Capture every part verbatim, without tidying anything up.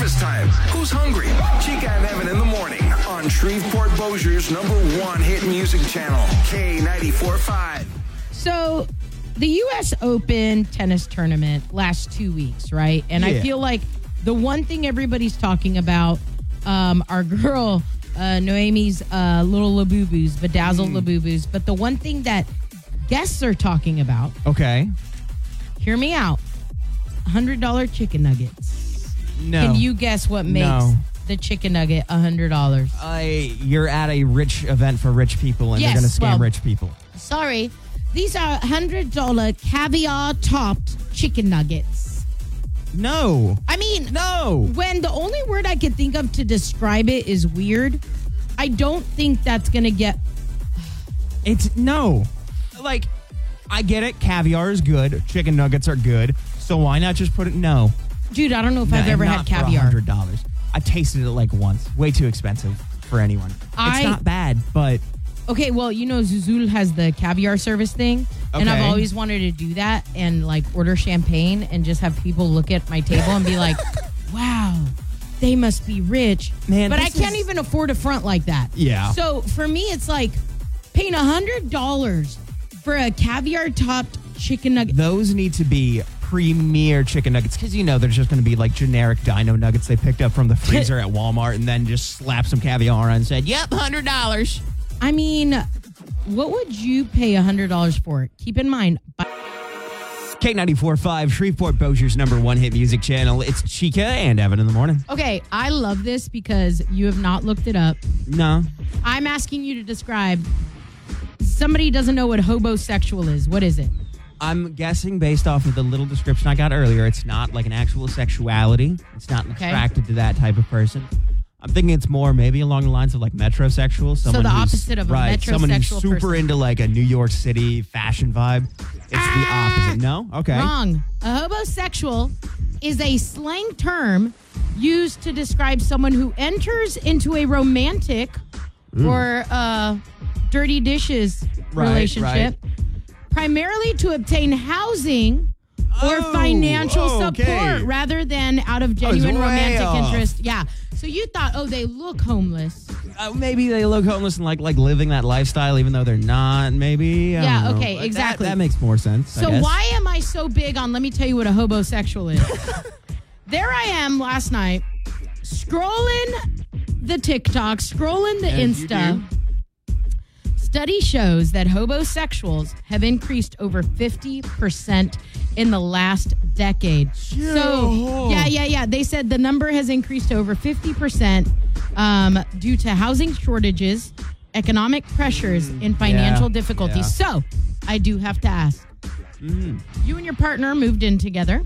breakfast time. Who's hungry? Chica and Evan in the morning on Shreveport Bossier's number one hit music channel, K ninety-four point five. So, the U S Open tennis tournament lasts two weeks, right? And Yeah. I feel like the one thing everybody's talking about, um, our girl, uh, Noemi's uh, little Labubus, bedazzled Mm. Labubus. But the one thing that guests are talking about, Okay. hear me out, one hundred dollars chicken nuggets. No. Can you guess what makes No. the chicken nugget one hundred dollars? I, you're at a rich event for rich people, and Yes, they're going to scam well- rich people. Sorry. These are one hundred dollars caviar-topped chicken nuggets. No. I mean, No. when the only word I could think of to describe it is weird, I don't think that's going to get... It's no. Like, I get it. Caviar is good. Chicken nuggets are good. So why not just put it? No. Dude, I don't know if No, I've ever not had for caviar. one hundred dollars. I tasted it like once. Way too expensive for anyone. I- it's not bad, but Okay, well, you know, Zuzul has the caviar service thing, and I've Okay. always wanted to do that and, like, order champagne and just have people look at my table and be like, wow, they must be rich. Man, but I this can't is- even afford a front like that. Yeah. So for me, it's like paying one hundred dollars for a caviar-topped chicken nugget. those need to be premier chicken nuggets because you know there's just going to be like generic dino nuggets they picked up from the freezer at Walmart and then just slap some caviar on and said, yep, one hundred dollars. I mean, what would you pay one hundred dollars for? Keep in mind, K ninety-four point five, Shreveport Bossier's number one hit music channel. It's Chica and Evan in the morning. okay, I love this because you have not looked it up. No. I'm asking you to describe. Somebody doesn't know what hobosexual is. What is it? I'm guessing based off of the little description I got earlier, it's not like an actual sexuality. It's not Okay. attracted to that type of person. I'm thinking it's more maybe along the lines of like metrosexual. Someone the who's- opposite of a right, Someone who's metrosexual super person. into like a New York City fashion vibe. It's the Ah! opposite. No? Okay. Wrong. A hobosexual is a slang term used to describe someone who enters into a romantic or uh, dirty dishes Right, relationship primarily to obtain housing or Oh, financial okay. support rather than out of genuine way romantic off. interest. Yeah. So you thought, oh, they look homeless. Uh, maybe they look homeless and like like living that lifestyle even though they're not. Maybe. I Yeah, don't know. okay, But that- exactly. That, makes more sense. I So guess. why am I so big on, let me tell you what a hobosexual is. There I am last night scrolling the TikTok, scrolling the As you Insta. Study shows that hobosexuals have increased over fifty percent in the last decade. So, yeah, yeah, yeah. They said the number has increased over fifty percent um, due to housing shortages, economic pressures, and financial yeah, difficulties. yeah. So, I do have to ask. You and your partner moved in together.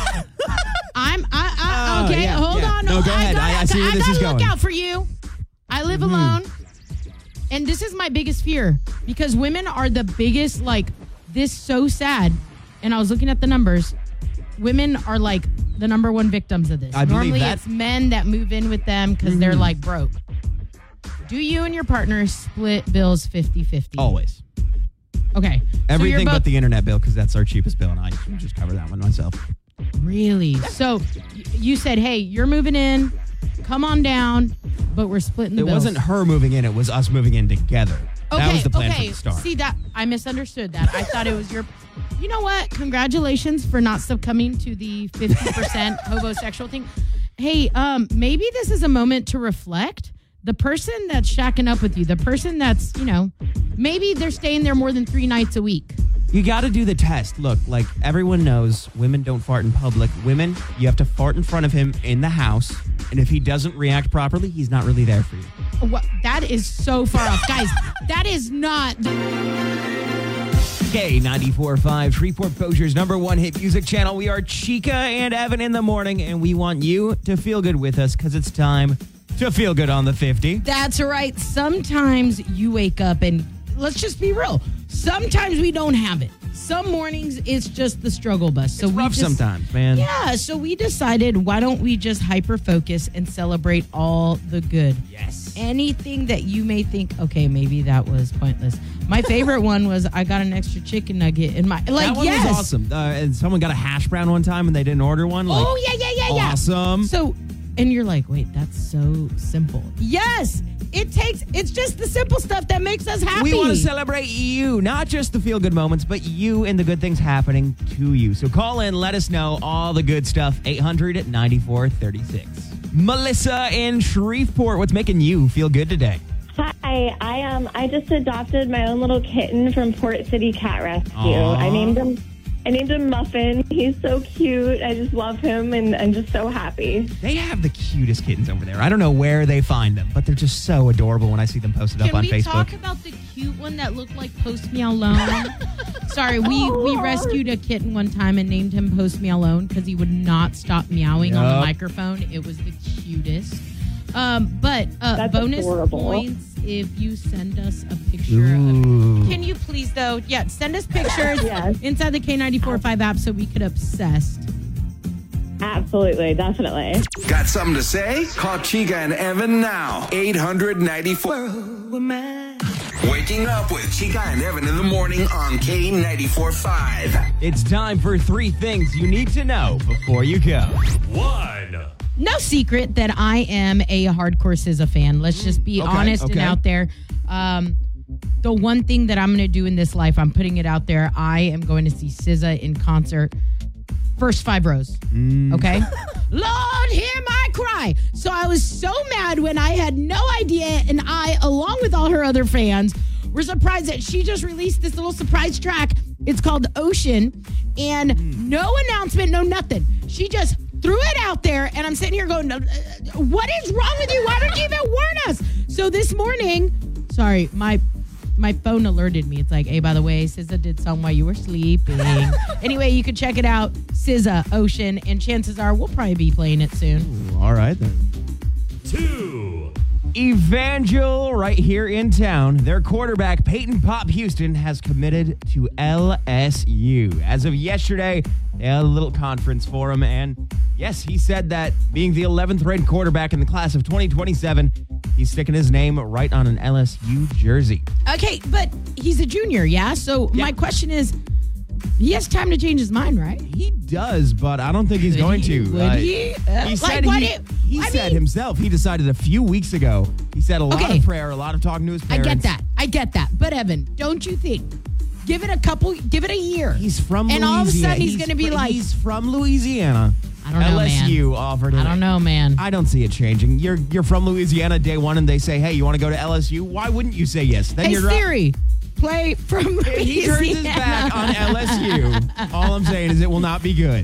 I'm, I, I, Oh, okay, yeah, hold yeah. on. No, go I ahead. gotta, I- I see where I this gotta is look going. out for you. I live alone. And this is my biggest fear because women are the biggest, like, this so sad. And I was looking at the numbers. Women are like the number one victims of this. I believe Normally that. it's men that move in with them because they're like broke. Do you and your partner split bills fifty-fifty? Always. Okay. So Everything you're both, but the internet bill because that's our cheapest bill and I can just cover that one myself. Really? So y- you said, hey, you're moving in. Come on down. But we're splitting the It bills. wasn't her moving in, it was us moving in together. Okay, that was the plan okay. from the start. See that I misunderstood that. I thought it was your. You know what? Congratulations for not succumbing to the fifty percent homosexual thing. Hey, um, maybe this is a moment to reflect. The person that's shacking up with you, the person that's, you know, maybe they're staying there more than three nights a week. You got to do the test. Look, like everyone knows, women don't fart in public. Women, you have to fart in front of him in the house. And if he doesn't react properly, he's not really there for you. What? That is so far off, guys. That is not. K ninety-four point five, Shreveport Bossier's number one hit music channel. We are Chica and Evan in the morning, and we want you to feel good with us because it's time to feel good on the fifty. That's right. Sometimes you wake up and let's just be real. Sometimes we don't have it. Some mornings it's just the struggle bus. So It's we rough just, sometimes, man. Yeah, so we decided why don't we just hyper focus and celebrate all the good. Yes. Anything that you may think, okay, maybe that was pointless. My favorite one was I got an extra chicken nugget in my like that one yes. was awesome. Uh, and someone got a hash brown one time and they didn't order one. Like, Oh yeah, yeah, yeah, yeah. awesome. So And you're like, wait, that's so simple. Yes, it takes, it's just the simple stuff that makes us happy. We want to celebrate you, not just the feel-good moments, but you and the good things happening to you. So call in, let us know all the good stuff, eight hundred, ninety-four, thirty-six. Melissa in Shreveport, what's making you feel good today? Hi, I um I just adopted my own little kitten from Port City Cat Rescue. Aww. I named him I named him Muffin. He's so cute. I just love him and I'm just so happy. They have the cutest kittens over there. I don't know where they find them, but they're just so adorable when I see them posted Can up on we Facebook. talk about the cute one that looked like Post Me Alone? Sorry, we, we rescued a kitten one time and named him Post Me Alone because he would not stop meowing on the Yup. microphone. It was the cutest. Um, but uh, That's bonus adorable. points if you send us a picture Ooh. of. Can you please, though? Yeah, send us pictures Yes. inside the K ninety-four point five app so we could obsess. Absolutely, definitely. Got something to say? Call Chica and Evan now. eight hundred, ninety-four. Waking up with Chica and Evan in the morning on K ninety-four point five. It's time for three things you need to know before you go. One. No secret that I am a hardcore S Z A fan. Let's just be Okay, honest okay. and out there. Um, the one thing that I'm going to do in this life, I'm putting it out there. I am going to see S Z A in concert. First five rows. Okay? Lord, hear my cry. So I was so mad when I had no idea, and I, along with all her other fans, were surprised that she just released this little surprise track. It's called Ocean, and no announcement, no nothing. She just threw it out there, and I'm sitting here going, uh, what is wrong with you? Why don't you even warn us? So this morning, sorry, my my phone alerted me. It's like, hey, by the way, S Z A did something while you were sleeping. Anyway, you can check it out, S Z A, Ocean, and chances are we'll probably be playing it soon. Ooh, all right, then. Two. Evangel right here in town. Their quarterback, Peyton Pop Houston, has committed to L S U. As of yesterday, they had a little conference for him, and yes, he said that being the eleventh ranked quarterback in the class of twenty twenty-seven, he's sticking his name right on an L S U jersey. Okay, but he's a junior, yeah? So Yeah. my question is, he has time to change his mind, right? He does, but I don't think he's Would going he? to. Would Uh, he? Uh, He like, said what he, it- he I said mean- himself, he decided a few weeks ago, he said a lot Okay. of prayer, a lot of talking to his I parents. get that. I get that. But Evan, don't you think? Give it a couple, give it a year. He's from And Louisiana. all of a sudden he's, He's going to be fr- like, He's from Louisiana. I don't know, L S U man. offered him. I don't know, man. I don't see it changing. You're you're from Louisiana day one, and they say, hey, you want to go to L S U? Why wouldn't you say yes? Then Hey, you're Siri, play from He turns his Louisiana. back on L S U. All I'm saying is it will not be good.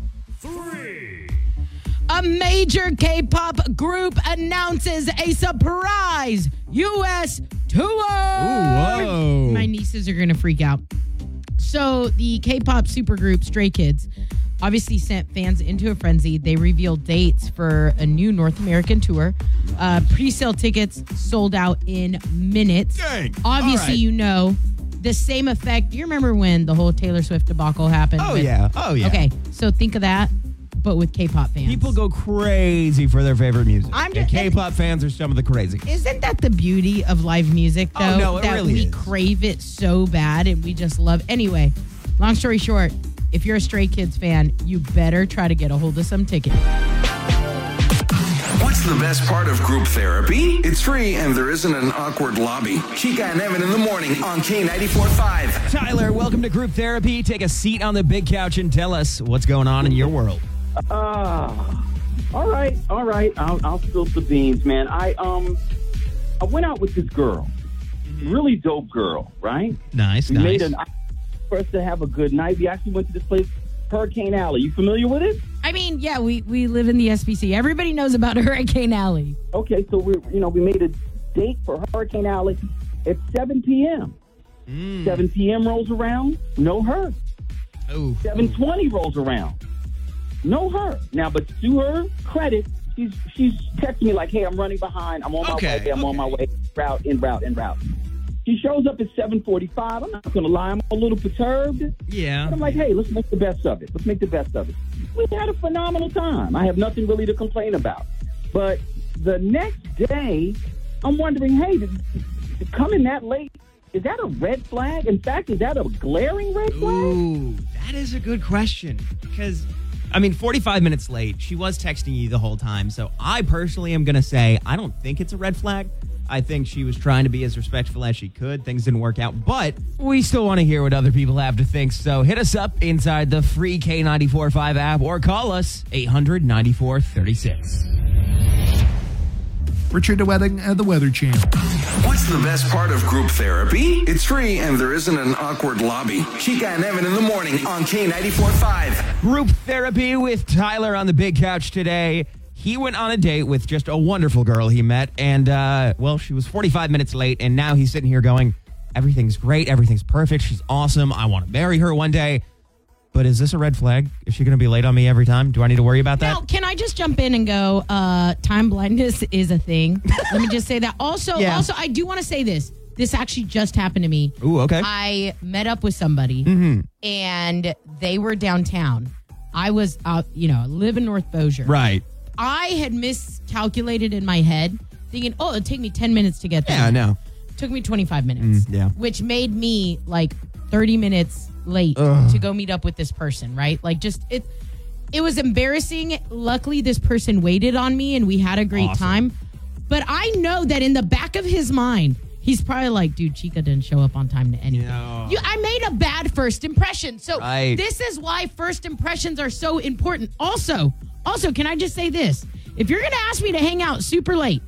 Three. A major K-pop group announces a surprise U S tour. whoa. My nieces are going to freak out. So the K-pop supergroup Stray Kids obviously sent fans into a frenzy. They revealed dates for a new North American tour. Uh, pre-sale tickets sold out in minutes. Dang. Obviously, All right. you know, the same effect. Do you remember when the whole Taylor Swift debacle happened? Oh, with- yeah. Oh, yeah. Okay, so think of that, but with K-pop fans. People go crazy for their favorite music. I'm and just- K-pop fans are some of the crazy. Isn't that the beauty of live music, though? Oh, no, it that really we is. crave it so bad and we just love. Anyway, long story short, if you're a Stray Kids fan, you better try to get a hold of some tickets. What's the best part of group therapy? It's free and there isn't an awkward lobby. Chica and Evan in the morning on K ninety-four point five. Tyler, welcome to Group Therapy. Take a seat on the big couch and tell us what's going on in your world. Ah, all right, all right. I'll, I'll spill the beans, man. I um, I went out with this girl, really dope girl, right? Nice, We nice. made an for us to have a good night. We actually went to this place, Hurricane Alley. You familiar with it? I mean, yeah, we, we live in the S P C. Everybody knows about Hurricane Alley. Okay, so we, you know, we made a date for Hurricane Alley at seven p.m. Mm. seven p.m. rolls around, no her. Oh. seven twenty rolls around. No her. Now, but to her credit, she's she's texting me like, hey, I'm running behind. I'm on my Okay, way. I'm on my way. Route, en route, en route. She shows up at seven forty-five. I'm not going to lie. I'm a little perturbed. Yeah. But I'm like, hey, let's make the best of it. Let's make the best of it. We had a phenomenal time. I have nothing really to complain about. But the next day, I'm wondering, hey, did, did coming that late, is that a red flag? In fact, is that a glaring red flag? Ooh, that is a good question because I mean, forty-five minutes late. She was texting you the whole time. So I personally am going to say I don't think it's a red flag. I think she was trying to be as respectful as she could. Things didn't work out, but we still want to hear what other people have to think. So hit us up inside the free K ninety-four point five app or call us eight hundred, ninety-four, thirty-six. Richard DeWetting at the Weather Channel. What's the best part of group therapy? It's free and there isn't an awkward lobby. Chica and Evan in the morning on K ninety-four point five. Group therapy with Tyler on the big couch today. He went on a date with just a wonderful girl he met, and, uh, well, she was forty-five minutes late, and now he's sitting here going, everything's great, everything's perfect, she's awesome, I want to marry her one day. But is this a red flag? Is she going to be late on me every time? Do I need to worry about that? Now, can I just jump in and go, uh, time blindness is a thing. Let me just say that. Also, Yeah. also, I do want to say this. This actually just happened to me. Ooh, okay. I met up with somebody, Mm-hmm. and they were downtown. I was out, you know, I live in North Bossier. Right. I had miscalculated in my head, thinking, oh, it'll take me ten minutes to get there. Yeah, I know. Took me twenty-five minutes. Mm, yeah. Which made me like thirty minutes late Ugh. to go meet up with this person, right? Like just it it was embarrassing. Luckily this person waited on me and we had a great Awesome. time. But I know that in the back of his mind, he's probably like, dude, Chica didn't show up on time to anything. No. You, I made a bad first impression. So Right. this is why first impressions are so important. Also, also, can I just say this? If you're going to ask me to hang out super late,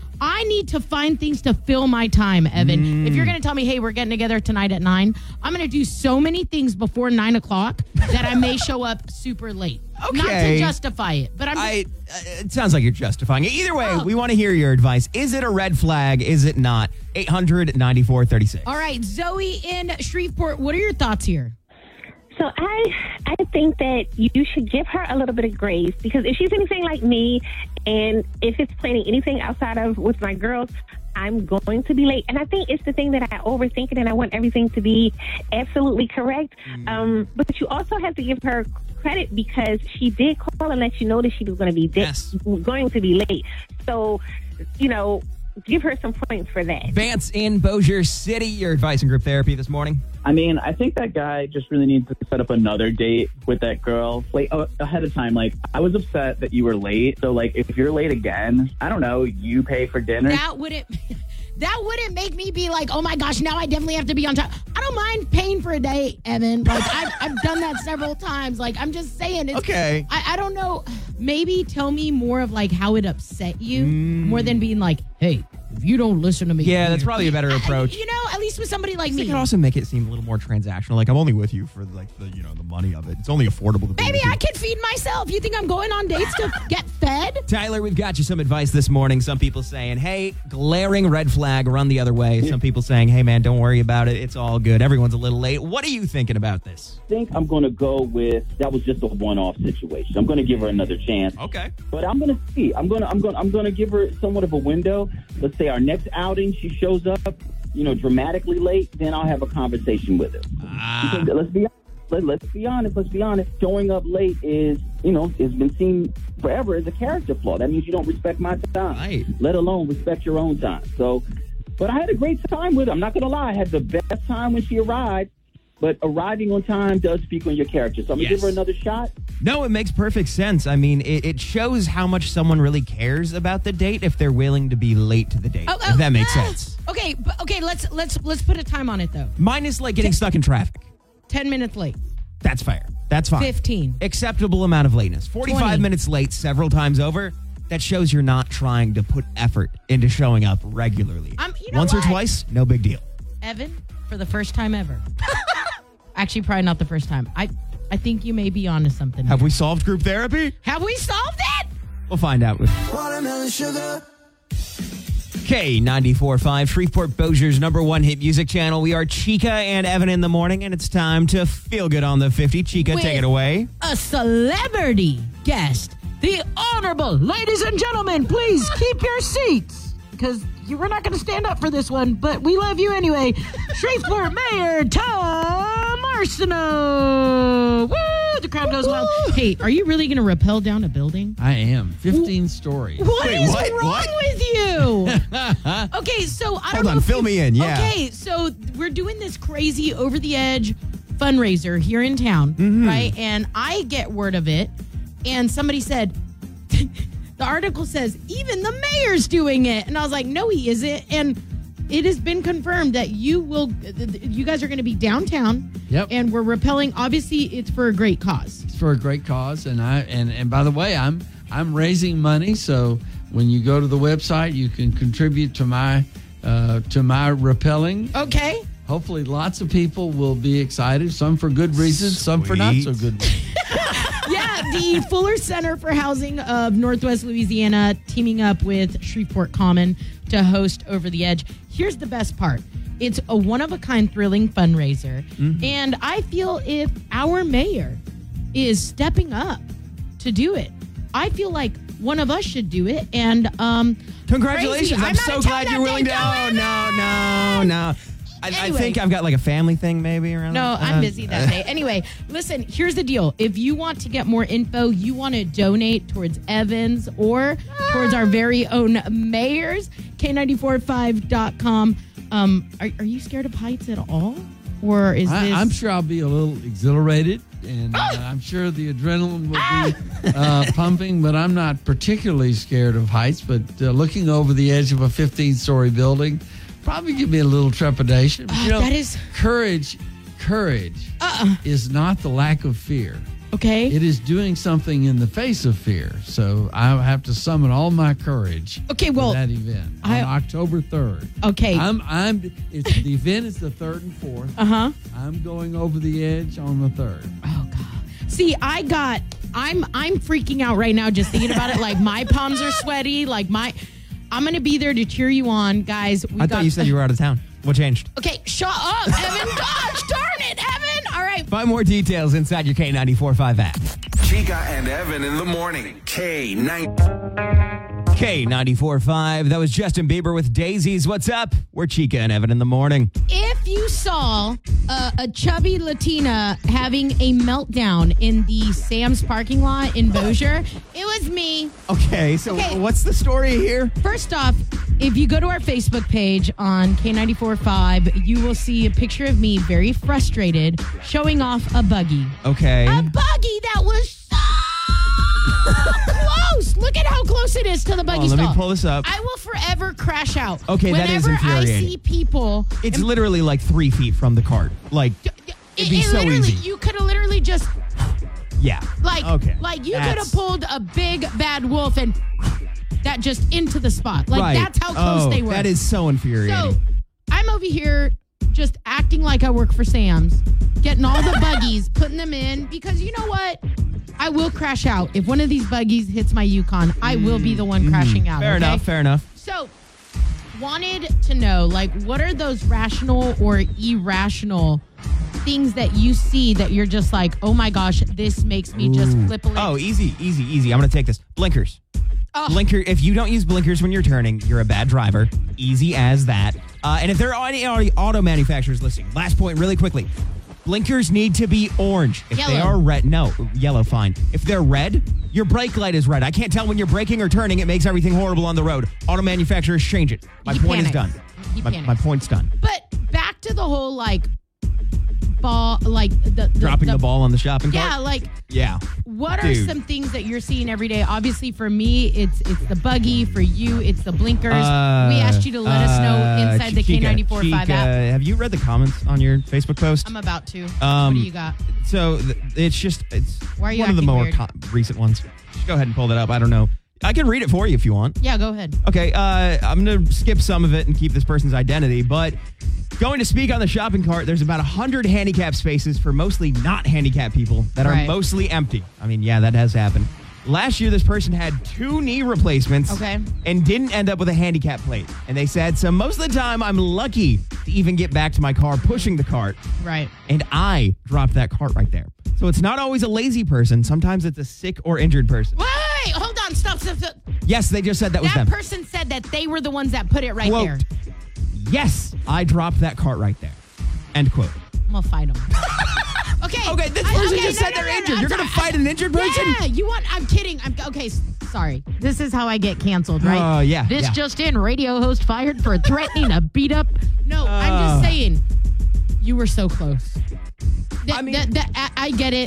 I need to find things to fill my time, Evan. Mm. If you're going to tell me, hey, we're getting together tonight at nine, I'm going to do so many things before nine o'clock that I may show up super late. Not to Okay. justify it, but I'm just, I, uh, it sounds like you're justifying it. Either way, Oh. we want to hear your advice. Is it a red flag? Is it not? eight hundred, ninety-four, thirty-six. All right, Zoe in Shreveport, what are your thoughts here? So I I think that you should give her a little bit of grace, because if she's anything like me, and if it's planning anything outside of with my girls, I'm going to be late. And I think it's the thing that I overthink it and I want everything to be absolutely correct. Mm. Um, but you also have to give her credit because she did call and let you know that she was going to be di- Yes. going to be late. So, you know, give her some points for that. Vance in Bossier City, your advice in group therapy this morning. I mean, I think that guy just really needs to set up another date with that girl, like uh, ahead of time. Like, I was upset that you were late. So, like, if you're late again, I don't know, you pay for dinner. That wouldn't that wouldn't make me be like, oh my gosh, now I definitely have to be on time. I don't mind paying for a date, Evan. Like I've, I've done that several times. Like I'm just saying. It's, Okay. I, I don't know. Maybe tell me more of like how it upset you, more than being like, hey, if you don't listen to me. Yeah, that's probably a better approach. You know, at least with somebody like It me. could also make it seem a little more transactional. Like, I'm only with you for, like, the, you know, the money of it. It's only affordable to be Baby, with you. I can feed myself. You think I'm going on dates to get fed? Tyler, we've got you some advice this morning. Some people saying, hey, glaring red flag, run the other way. Some people saying, hey, man, don't worry about it. It's all good. Everyone's a little late. What are you thinking about this? I think I'm going to go with that was just a one-off situation. I'm going to give her another chance. Okay. But I'm going to see. I'm going to I'm going I'm going to give her somewhat of a window. Let's say our next outing, she shows up, you know, dramatically late, then I'll have a conversation with her. Ah. Because let's be let, let's be honest, let's be honest. Showing up late is, you know, has been seen forever as a character flaw. That means you don't respect my time, Right. let alone respect your own time. So, but I had a great time with her. I'm not going to lie. I had the best time when she arrived. But arriving on time does speak on your character. So I'm going to Yes. give her another shot. No, it makes perfect sense. I mean, it, it shows how much someone really cares about the date if they're willing to be late to the date. Oh, if that makes ah. sense. Okay, but, okay. Let's let's let's put a time on it though. Minus, like, getting stuck in traffic. Ten minutes late. That's fair. That's fine. Fifteen. Acceptable amount of lateness. forty-five twenty. minutes late several times over. That shows you're not trying to put effort into showing up regularly. Um, you know Once or what? twice, no big deal. Evan, for the first time ever. Actually, probably not the first time. I I think you may be onto something. Have here. we solved group therapy? Have we solved it? We'll find out. With K ninety-four point five, Shreveport Bossier's number one hit music channel. We are Chica and Evan in the morning, and it's time to feel good on the fifty. Chica, With take it away. A celebrity guest. The honorable ladies and gentlemen, please keep your seats. Because we're not going to stand up for this one, but we love you anyway. Shreveport Mayor Tom Arsenault. Woo! The crowd goes wild. Hey, are you really going to rappel down a building? I am. fifteen stories. What Wait, is what? wrong What? with you? Okay, so I don't Hold know on, if fill you- me in, yeah. Okay, so we're doing this crazy over the edge fundraiser here in town, Mm-hmm. right? And I get word of it, and somebody said, the article says, even the mayor's doing it. And I was like, no, he isn't. And it has been confirmed that you will, you guys are going to be downtown. Yep. And we're rappelling. Obviously, it's for a great cause. It's for a great cause. And I and, and by the way, I'm I'm raising money. So when you go to the website, you can contribute to my uh, to my rappelling. Okay. Hopefully, lots of people will be excited. Some for good reasons, some for not so good reasons. Yeah, the Fuller Center for Housing of Northwest Louisiana teaming up with Shreveport Common to host Over the Edge. Here's the best part. It's a one-of-a-kind thrilling fundraiser. Mm-hmm. And I feel if our mayor is stepping up to do it, I feel like one of us should do it. And um, congratulations. Crazy. I'm, I'm so glad you're willing to. Oh, no, no, no. I, Anyway. I think I've got like a family thing maybe around. No, that. I'm busy that day. Anyway, listen, here's the deal. If you want to get more info, you want to donate towards Evans or towards our very own mayors, K nine four five dot com. Um, are, are you scared of heights at all? Or is I, this... I'm sure I'll be a little exhilarated, and uh, I'm sure the adrenaline will be uh, pumping, but I'm not particularly scared of heights. But uh, looking over the edge of a fifteen-story building probably give me a little trepidation. But, you know, that is... Courage, courage Uh-uh. is not the lack of fear. Okay. It is doing something in the face of fear. So I have to summon all my courage Okay, well, for that event I- on October third. Okay. I'm I'm it's the event is the third and fourth. Uh-huh. I'm going over the edge on the third. Oh, God. See, I got... I'm I'm freaking out right now just thinking about it. Like, my palms are sweaty. Like, my... I'm going to be there to cheer you on, guys. We I got, thought you said you were out of town. What changed? Okay, shut up, Evan. Gosh, darn it, Evan. All right. Find more details inside your K ninety-four point five app. Chica and Evan in the morning. K nine. K ninety-four point five. That was Justin Bieber with Daisies. What's up? We're Chica and Evan in the morning. If you saw uh, a chubby Latina having a meltdown in the Sam's parking lot in Bossier, it was me. Okay, so Okay. what's the story here? First off, if you go to our Facebook page on K ninety-four point five, you will see a picture of me very frustrated showing off a buggy. Okay. A buggy that was so close. Look at how close it is to the buggy Hold on, let me stall. pull this up. I will forever crash out. Okay, that is Whenever I infuriating. see people... It's literally like three feet from the cart. Like, it'd be it, it so literally, easy. You could have literally just... Yeah. Like, okay. like you could That's- have pulled a big bad wolf and that just into the spot. Like, Right. that's how close Oh, they were. That is so infuriating. So, I'm over here just acting like I work for Sam's, getting all the buggies, putting them in, because you know what? I will crash out. If one of these buggies hits my Yukon, I will be the one crashing out. fair okay? enough, fair enough. So, wanted to know, like, what are those rational or irrational things that you see that you're just like, oh my gosh, this makes me just flip a lid? Oh, easy, easy, easy. I'm going to take this. Blinkers. Oh. Blinker. If you don't use blinkers when you're turning, you're a bad driver. Easy as that. Uh, and if there are any auto manufacturers listening, last point really quickly. Blinkers need to be orange. If they Yellow. are red, no, yellow, fine. If they're red, your brake light is red. I can't tell when you're braking or turning. It makes everything horrible on the road. Auto manufacturers change it. My He point is panics. done. He My, panics. my point's done. But back to the whole, like, ball, like, the... the Dropping the, ball on the shopping cart? Yeah, like... Yeah. What are Dude. some things that you're seeing every day? Obviously, for me, it's it's the buggy. For you, it's the blinkers. Uh, we asked you to let us know uh, inside the K Chica, ninety-four point five Chica, app. Have you read the comments on your Facebook post? I'm about to. Um, what do you got? So th- it's just it's Why are you one of the acting more weird? co- recent ones. Just go ahead and pull that up. I don't know. I can read it for you if you want. Yeah, go ahead. Okay, uh, I'm going to skip some of it and keep this person's identity, but going to speak on the shopping cart, there's about one hundred handicap spaces for mostly not handicapped people that are Right. mostly empty. I mean, yeah, that has happened. Last year, this person had two knee replacements Okay. and didn't end up with a handicap plate. And they said, so most of the time, I'm lucky to even get back to my car pushing the cart. Right. And I dropped that cart right there. So it's not always a lazy person. Sometimes it's a sick or injured person. Wait, wait, hold on. Stop, stop, stop. Yes, they just said that was That them. person said that they were the ones that put it right Quote, there. yes, I dropped that cart right there. End quote. I'm going to fight them. Okay. Okay, this I- person okay, just no, said no, they're no, no, injured. I'm You're going to sorry. fight an injured person? Yeah, you want, I'm kidding. I'm okay. s- Sorry. This is how I get canceled, right? Oh, yeah, This yeah. just in, radio host fired for threatening to beat up. No, I'm Uh. just saying, you were so close. Th- I mean- th- th- I, I get it.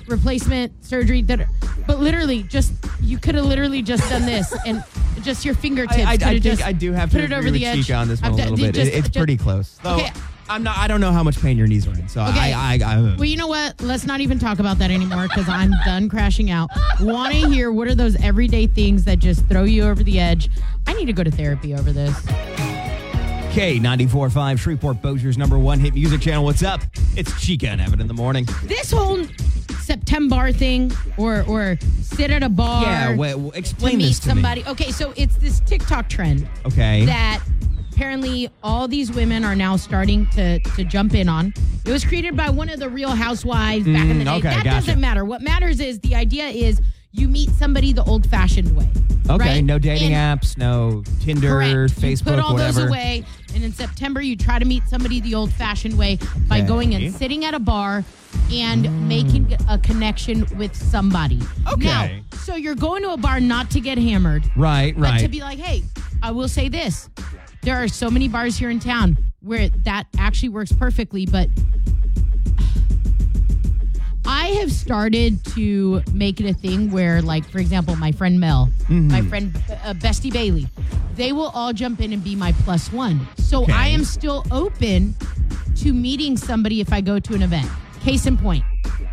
replacement surgery. That, but literally, just you could have literally just done this and just your fingertips. I, I, I could've think just I do have to put it agree over with the edge. Chica on this one I've a little done- bit. just- It- it's just- pretty close. Though Okay. I'm not. I don't know how much pain your knees are in. So Okay. I, I, I. Well, you know what? Let's not even talk about that anymore because I'm done crashing out. Want to hear what are those everyday things that just throw you over the edge? I need to go to therapy over this. K ninety-four point five Shreveport Bossier's number one hit music channel. What's up? It's Chica and Evan in the morning. This whole September thing, or or sit at a bar. Yeah, well, well, explain to meet this to somebody. me. Okay, so it's this TikTok trend. Okay. That apparently all these women are now starting to to jump in on. It was created by one of the Real Housewives back in the Mm, day. okay, that gotcha. doesn't matter. What matters is the idea is you meet somebody the old-fashioned way. Okay, right? no dating And- apps, no Tinder, Correct. Facebook, you put all whatever. those away, and in September you try to meet somebody the old-fashioned way by Okay. going and sitting at a bar and making a connection with somebody. Okay. Now, so you're going to a bar not to get hammered, Right, but right. to be like, hey, I will say this: there are so many bars here in town where that actually works perfectly, but I have started to make it a thing where, like, for example, my friend Mel, Mm-hmm. my friend uh, Bestie Bailey, they will all jump in and be my plus one. So Okay. I am still open to meeting somebody if I go to an event. Case in point,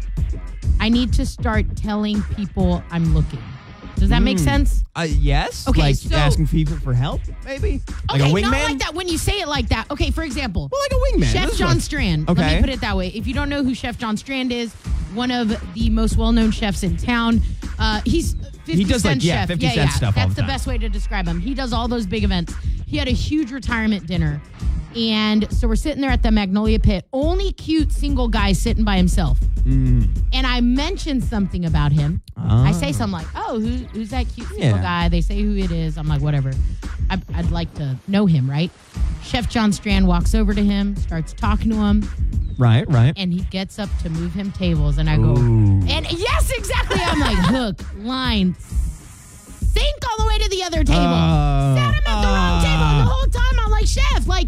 I need to start telling people I'm looking. Does that make sense? Uh, yes. Okay, like so- asking people for help, maybe. Like Okay, a wingman. not like that when you say it like that. Okay, for example, Well, like a wingman. Chef This is John what- Strand. Let Okay. me put it that way. If you don't know who Chef John Strand is, one of the most well-known chefs in town. Uh, he's fifty He does, like, Cent yeah, chef. fifty yeah, Cent yeah. stuff all That's the the time. best way to describe him. He does all those big events. He had a huge retirement dinner. And so we're sitting there at the Magnolia Pit. Only cute single guy sitting by himself. Mm. And I mentioned something about him. Ah. I say something like, oh, who, who's that cute single Yeah. guy? They say who it is. I'm like, whatever. I, I'd like to know him, right? Chef John Strand walks over to him, starts talking to him, Right, right. and he gets up to move him tables. And I go, Ooh. and yes, exactly. I'm like, hook, line, sink all the way to the other table. Uh, Sat him at the wrong uh. table. And the whole time I'm like, chef, like,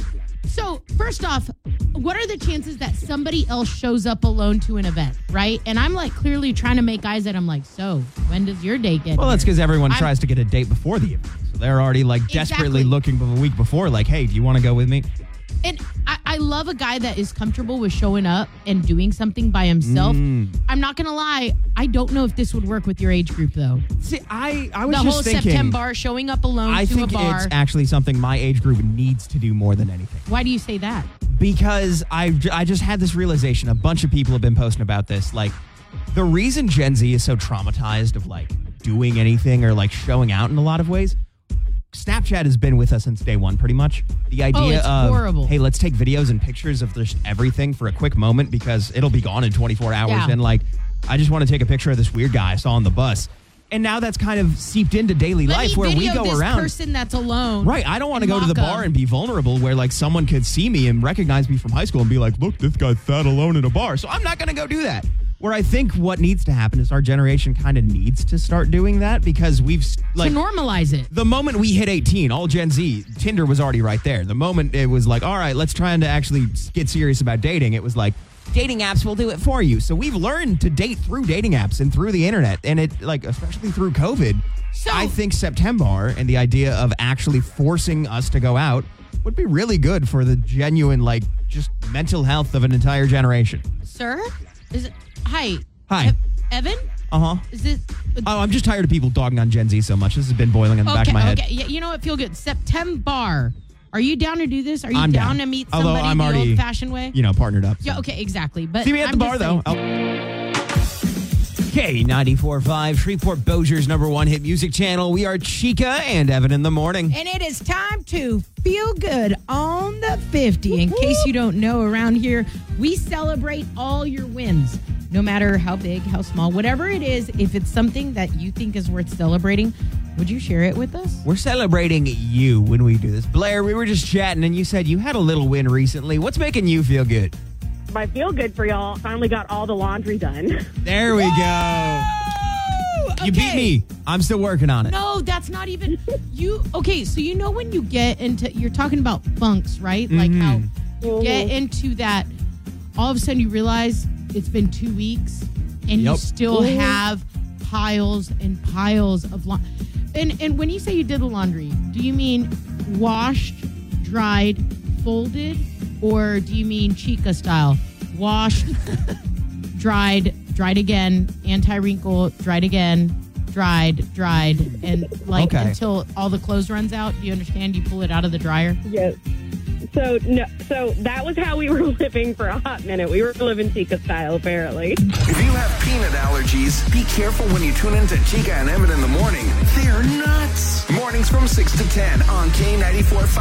so first off, what are the chances that somebody else shows up alone to an event, right? And I'm like clearly trying to make eyes at him like, so when does your date get Well, that's here? because everyone I'm- tries to get a date before the event. So they're already like desperately Exactly. looking for the week before, like, hey, do you want to go with me? And I, I love a guy that is comfortable with showing up and doing something by himself. Mm. I'm not going to lie. I don't know if this would work with your age group, though. See, I, I was The just whole thinking. September showing up alone I to think a bar. it's actually something my age group needs to do more than anything. Why do you say that? Because I, I just had this realization. A bunch of people have been posting about this. Like, the reason Gen Z is so traumatized of like doing anything or like showing out in a lot of ways, Snapchat has been with us since day one, pretty much. The idea it's of, horrible. hey, let's take videos and pictures of just everything for a quick moment because it'll be gone in twenty-four hours. Yeah. And like, I just want to take a picture of this weird guy I saw on the bus. And now that's kind of seeped into daily Let life me where we video go this around. person that's alone. Right. I don't want to and go to the mock bar them. and be vulnerable where like someone could see me and recognize me from high school and be like, look, this guy's sat alone in a bar. So I'm not going to go do that. Where I think what needs to happen is our generation kind of needs to start doing that because we've like to normalize it. the moment we hit eighteen, all Gen Z, Tinder was already right there. The moment it was like, all right, let's try to actually get serious about dating, it was like, dating apps will do it for you. So we've learned to date through dating apps and through the internet. And it, like, especially through COVID, So- I think September and the idea of actually forcing us to go out would be really good for the genuine, like, just mental health of an entire generation. Sir? Is it, hi. Hi. E- Evan? Uh-huh. Is it? Oh, I'm just tired of people dogging on Gen Z so much. This has been boiling in the okay, back of my head. okay. Yeah, you know what? Feel good. September. Are you down to do this? Are you I'm down, down. to meet Although somebody I'm the already, old-fashioned way? You know, partnered up. so. Yeah, okay, exactly. But See me at I'm the bar, just though. saying- K ninety-four point five, Shreveport Bossier's number one hit music channel. We are Chica and Evan in the morning. And it is time to feel good on the fifty. In case you don't know, around here, we celebrate all your wins. No matter how big, how small, whatever it is, if it's something that you think is worth celebrating, would you share it with us? We're celebrating you when we do this. Blair, we were just chatting and you said you had a little win recently. What's making you feel good? My feel good for y'all. Finally got all the laundry done. There we go. You beat Okay. me. I'm still working on it. No, that's not even you. Okay, so you know when you get into, you're talking about funks, right? Like how you get into that, all of a sudden you realize it's been two weeks and you Yep. still have piles and piles of laundry. And, and when you say you did the laundry, do you mean washed, dried, folded, or do you mean Chica style? Washed, dried, dried again, anti-wrinkle, dried again, dried, dried, and like Okay. until all the clothes runs out? Do you understand? You pull it out of the dryer? Yes. So no, so that was how we were living for a hot minute. We were living Chica style, apparently. If you have peanut allergies, be careful when you tune into Chica and Evan in the morning. They're nuts. Mornings from six to ten on K ninety-four point five.